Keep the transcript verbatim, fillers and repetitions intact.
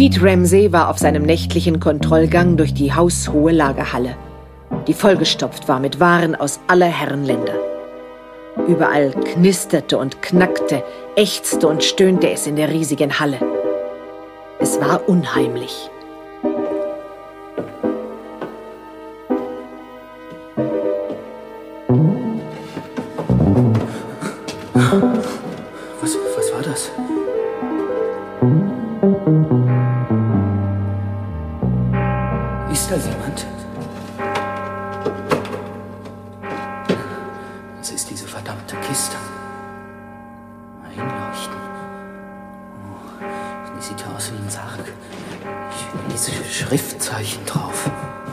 Pete Ramsey war auf seinem nächtlichen Kontrollgang durch die haushohe Lagerhalle, die vollgestopft war mit Waren aus aller Herren Länder. Überall knisterte und knackte, ächzte und stöhnte es in der riesigen Halle. Es war unheimlich. Was, was war das? Ist da jemand? Was ist diese verdammte Kiste? Einleuchten. Oh, die sieht ja aus wie ein Sarg. Ich lese Schriftzeichen drauf.